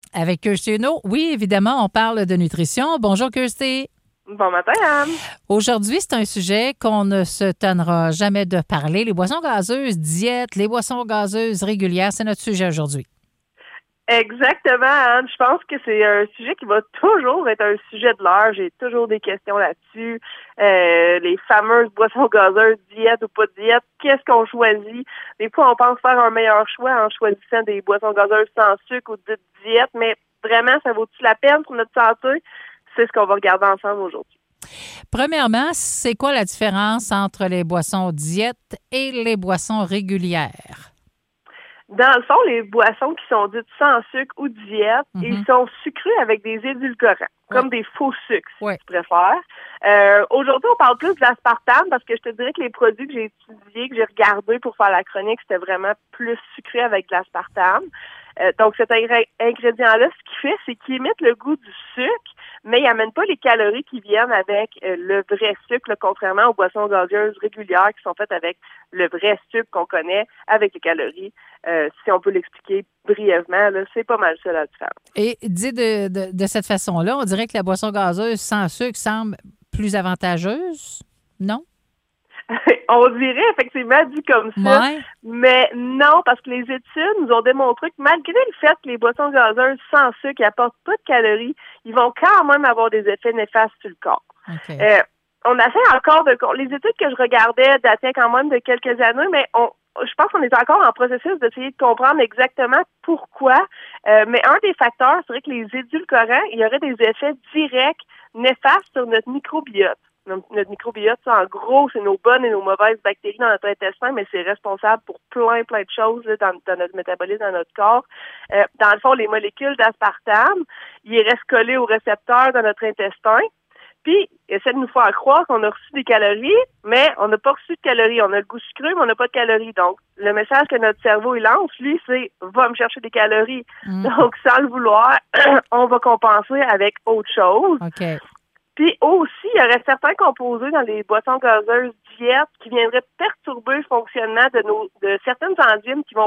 Avec Kirsty Huneau. Oui, évidemment, on parle de nutrition. Bonjour, Kirsty. Bon matin, Anne. Aujourd'hui, c'est un sujet qu'on ne se tannera jamais de parler. Les boissons gazeuses, diète, les boissons gazeuses régulières, c'est notre sujet aujourd'hui. Exactement, Anne. Je pense que c'est un sujet qui va toujours être un sujet de l'heure. J'ai toujours des questions là-dessus. Les fameuses boissons gazeuses, diète ou pas de diète, qu'est-ce qu'on choisit? Des fois, on pense faire un meilleur choix en choisissant des boissons gazeuses sans sucre ou de diète, mais vraiment, ça vaut-il la peine pour notre santé? C'est ce qu'on va regarder ensemble aujourd'hui. Premièrement, c'est quoi la différence entre les boissons diète et les boissons régulières? Dans le fond, les boissons qui sont dites sans sucre ou diète, ils sont sucrés avec des édulcorants, comme des faux sucres, si tu préfères. Aujourd'hui, on parle plus de l'aspartame parce que je te dirais que les produits que j'ai étudiés, que j'ai regardés pour faire la chronique, c'était vraiment plus sucré avec de l'aspartame. Donc, cet ingrédient-là, ce qu'il fait, c'est qu'il imite le goût du sucre, mais il n'amène pas les calories qui viennent avec le vrai sucre, là, contrairement aux boissons gazeuses régulières qui sont faites avec le vrai sucre qu'on connaît, avec les calories. Si on peut l'expliquer brièvement, là, c'est pas mal ça la différence. Et dit de cette façon-là, on dirait que la boisson gazeuse sans sucre semble plus avantageuse, non? On dirait effectivement dit comme ça, mais non, parce que les études nous ont démontré que malgré le fait que les boissons gazeuses sans sucre n'apportent pas de calories, ils vont quand même avoir des effets néfastes sur le corps. Okay. On a fait encore les études que je regardais dataient quand même de quelques années, mais je pense qu'on est encore en processus d'essayer de comprendre exactement pourquoi. Mais un des facteurs serait que les édulcorants, il y aurait des effets directs néfastes sur notre microbiote. Notre microbiote, en gros, c'est nos bonnes et nos mauvaises bactéries dans notre intestin, mais c'est responsable pour plein de choses là, dans notre métabolisme, dans notre corps. Dans le fond, les molécules d'aspartame, ils restent collés aux récepteurs dans notre intestin. Puis, essaie de nous faire croire qu'on a reçu des calories, mais on n'a pas reçu de calories. On a le goût sucré, mais on n'a pas de calories. Donc, le message que notre cerveau il lance, lui, c'est « va me chercher des calories ». Donc, sans le vouloir, on va compenser avec autre chose. Okay. Puis aussi, il y aurait certains composés dans les boissons gazeuses diète qui viendraient perturber le fonctionnement de certaines enzymes qui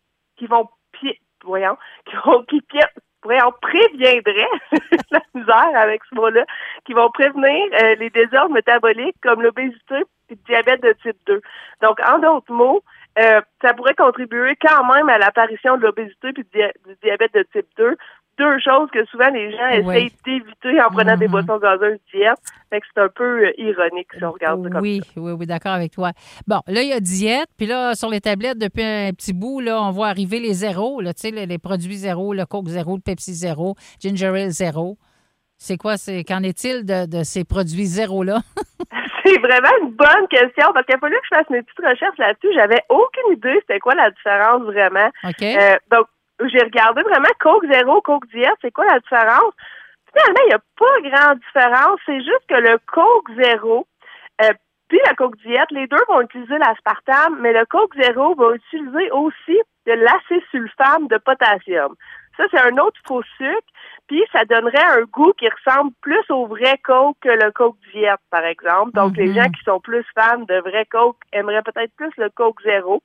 préviendraient la misère avec ce mot-là, qui vont prévenir les désordres métaboliques comme l'obésité et le diabète de type 2. Donc, en d'autres mots, ça pourrait contribuer quand même à l'apparition de l'obésité et du diabète de type 2. Deux choses que souvent les gens essayent d'éviter en prenant des boissons gazeuses diète. Fait que c'est un peu ironique si on regarde ça comme ça. Oui, d'accord avec toi. Bon, là, il y a diète, puis là, sur les tablettes, depuis un petit bout, là, on voit arriver les zéros, là, tu sais, les produits zéro, le Coke zéro, le Pepsi zéro, Ginger Ale zéro. C'est quoi, qu'en est-il de ces produits zéro-là? C'est vraiment une bonne question parce qu'il a fallu que je fasse mes petites recherches là-dessus. J'avais aucune idée c'était quoi la différence vraiment. OK. Donc, j'ai regardé vraiment Coke zéro, Coke diète, c'est quoi la différence? Finalement, il n'y a pas grande différence. C'est juste que le Coke zéro puis la Coke diète, les deux vont utiliser l'aspartame, mais le Coke zéro va utiliser aussi de l'acésulfame de potassium. Ça, c'est un autre faux sucre, puis ça donnerait un goût qui ressemble plus au vrai Coke que le Coke diète, par exemple. Donc, les gens qui sont plus fans de vrai Coke aimeraient peut-être plus le Coke zéro.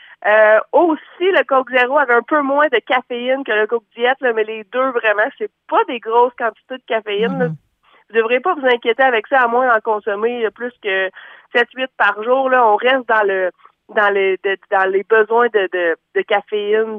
Aussi, le Coke zéro avait un peu moins de caféine que le Coke diète, là, mais les deux, vraiment, c'est pas des grosses quantités de caféine. Là. Vous devrez pas vous inquiéter avec ça, à moins d'en consommer plus que 7-8 par jour. Là, on reste dans les besoins de caféine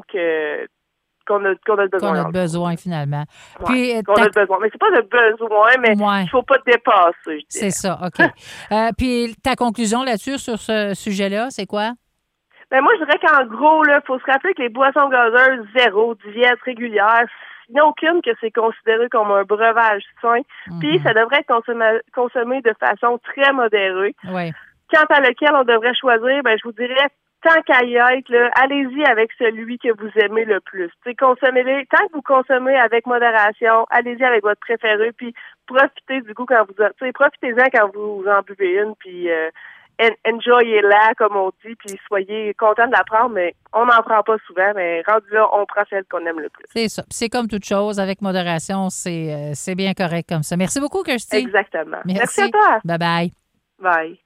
qu'on a besoin. Qu'on a besoin, finalement. Ouais, puis, qu'on a besoin. Mais c'est pas de besoin, mais il faut pas dépasser. C'est ça, OK. Puis ta conclusion là-dessus, sur ce sujet-là, c'est quoi? Ben moi, je dirais qu'en gros, il faut se rappeler que les boissons gazeuses zéro, diète régulière, il n'y a aucune que c'est considéré comme un breuvage sain. Puis ça devrait être consommé de façon très modérée. Oui. Quant à lequel on devrait choisir, ben je vous dirais, tant qu'à y être, là, allez-y avec celui que vous aimez le plus. Consommez-les. Tant que vous consommez avec modération, allez-y avec votre préféré, puis profitez du goût quand profitez-en quand vous en buvez une, puis enjoyez-la, comme on dit, puis soyez contents de la prendre, mais on n'en prend pas souvent, mais rendu là, on prend celle qu'on aime le plus. C'est ça. C'est comme toute chose, avec modération, c'est bien correct comme ça. Merci beaucoup, Kirsty. Exactement. Merci à toi. Bye-bye. Bye.